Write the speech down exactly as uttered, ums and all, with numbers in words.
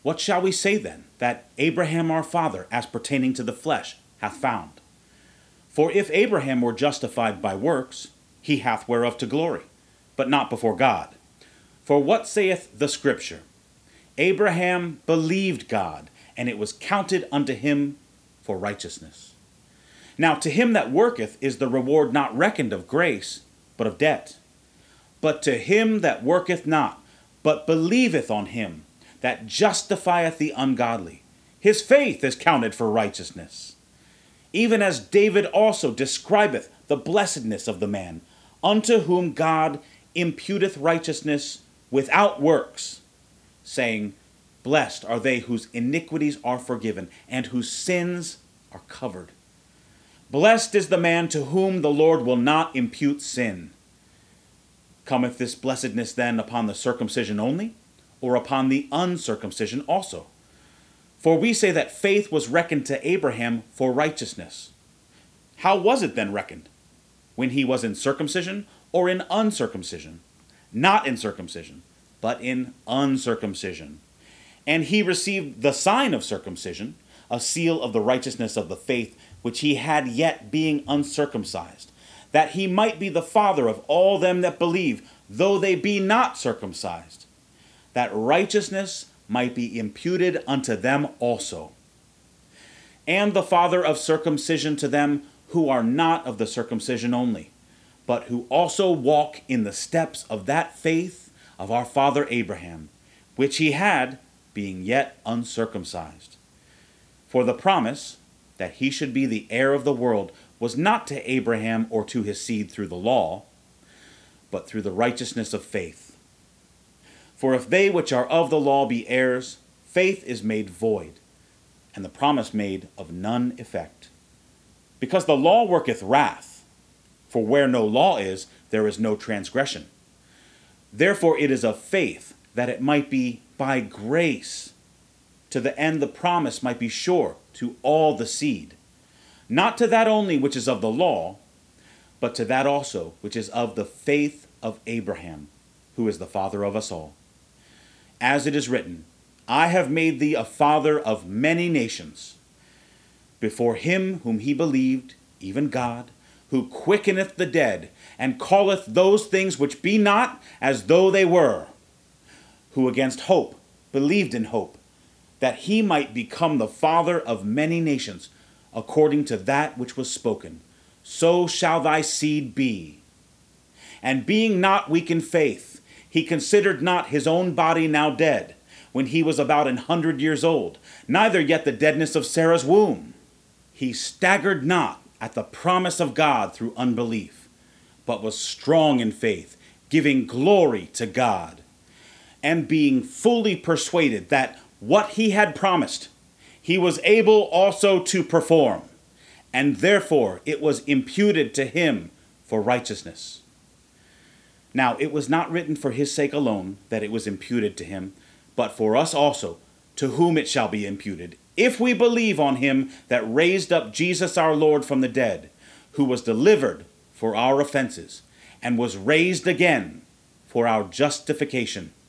What shall we say then that Abraham our father, as pertaining to the flesh, hath found? For if Abraham were justified by works, he hath whereof to glory, but not before God. For what saith the Scripture? Abraham believed God, and it was counted unto him for righteousness. Now to him that worketh is the reward not reckoned of grace, but of debt. But to him that worketh not, but believeth on him that justifieth the ungodly, his faith is counted for righteousness. Even as David also describeth the blessedness of the man, unto whom God imputeth righteousness without works, saying, Blessed are they whose iniquities are forgiven, and whose sins are covered. Blessed is the man to whom the Lord will not impute sin. Cometh this blessedness then upon the circumcision only, or upon the uncircumcision also? For we say that faith was reckoned to Abraham for righteousness. How was it then reckoned? When he was in circumcision or in uncircumcision? Not in circumcision, but in uncircumcision. And he received the sign of circumcision, a seal of the righteousness of the faith which he had yet being uncircumcised, that he might be the father of all them that believe, though they be not circumcised, that righteousness might be imputed unto them also. And the father of circumcision to them who are not of the circumcision only, but who also walk in the steps of that faith of our father Abraham, which he had, being yet uncircumcised. For the promise that he should be the heir of the world was not to Abraham or to his seed through the law, but through the righteousness of faith. For if they which are of the law be heirs, faith is made void, and the promise made of none effect. Because the law worketh wrath, for where no law is, there is no transgression. Therefore it is of faith, that it might be by grace, to the end the promise might be sure to all the seed, not to that only which is of the law, but to that also which is of the faith of Abraham, who is the father of us all. As it is written, I have made thee a father of many nations, before him whom he believed, even God, who quickeneth the dead, and calleth those things which be not as though they were, who against hope believed in hope, that he might become the father of many nations, according to that which was spoken, so shall thy seed be. And being not weak in faith, he considered not his own body now dead, when he was about an hundred years old, neither yet the deadness of Sarah's womb. He staggered not at the promise of God through unbelief, but was strong in faith, giving glory to God, and being fully persuaded that what he had promised, he was able also to perform, and therefore it was imputed to him for righteousness. Now it was not written for his sake alone that it was imputed to him, but for us also, to whom it shall be imputed, if we believe on him that raised up Jesus our Lord from the dead, who was delivered for our offenses, and was raised again for our justification.